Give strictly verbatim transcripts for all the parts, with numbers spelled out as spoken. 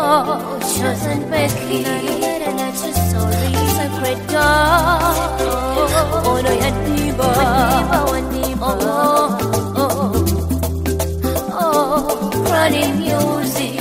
Oh, chosen Becky, sacred dog. Oh, no, ya diva, oh, oh, oh, running music.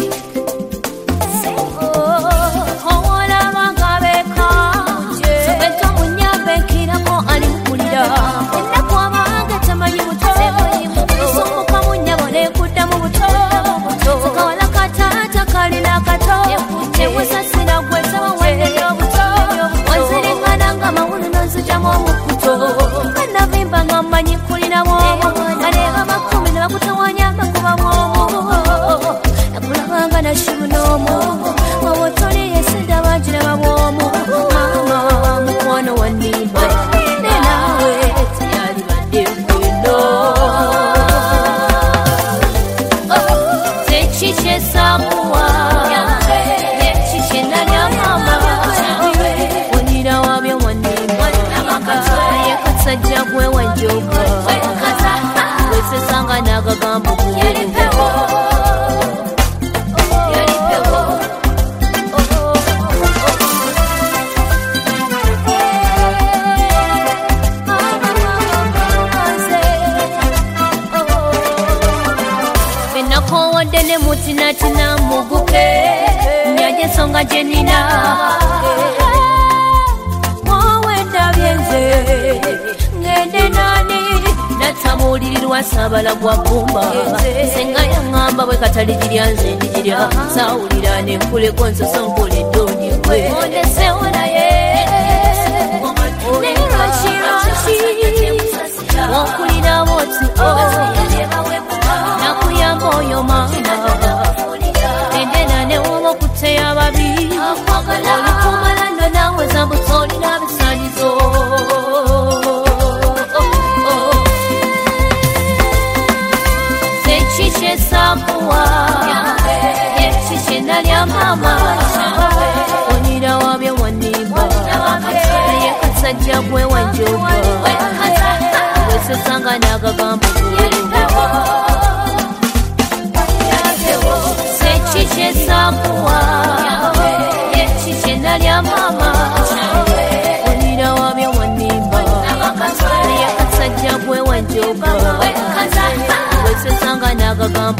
Mutina tina muguke nyaje songa jenina wawenda byenze ngende nani natamulirwa sabala gwa kumba senga yangamba bwe katalijirya nze ndijirya sawulira ne kule konso sonkole doni kwe onese onaye ne rashirashi wakulira woti oh nakuyamba oyo mama endena ne womo kuteya babi olukumalando nawe zambutolina bisanizo sekishe sakuwa ekishe nalya mama onira wabye wanimba yekasajja gwe wanjoba wesesanga nagagambo Chiche sakuwa Chiche nalya mama Onira wabye wanimba Yakasajja gwe wanjoba Wesesanga nagagambo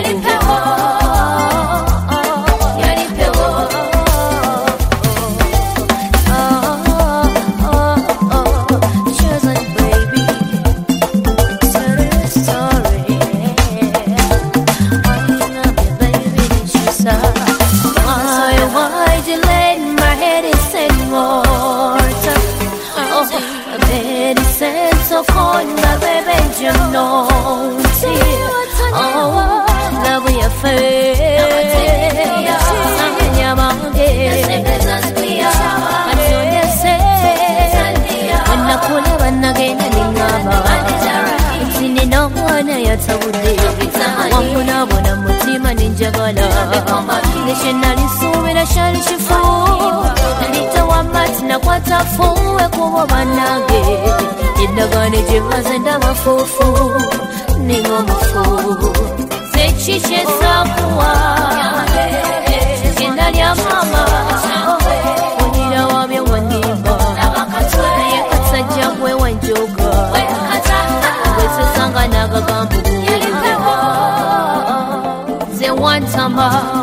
wambonabona mutima ninjagala neshenali suubira shali kifu nalitawa mati nakwata fuwe kubo bannange endagaano gyebaze ndaba fuufu ninga omufu sekikye sakuwa endalya mama onira wabye wanimba yakasajja gwe wanjoga wesesanga nagagambo Wantama